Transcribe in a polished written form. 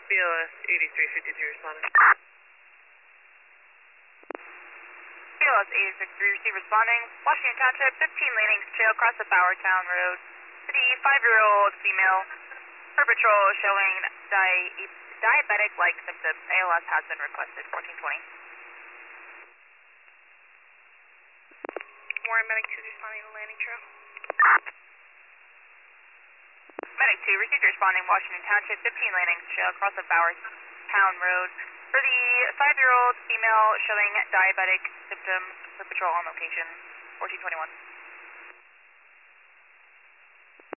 BLS 8353 responding. BLS 8353 receive responding. Washington Township, 15 Lanings Trail, across the Bowertown Road. For the 5-year-old female, her patrol showing diabetic-like symptoms. ALS has been requested, 1420. Warren Medic 2 responding to Landing Trail. Medic 2 received responding Washington Township, 15 Lanings Trail, across the Bowertown Road. For the 5-year-old female showing diabetic symptoms, the patrol on location, 1421.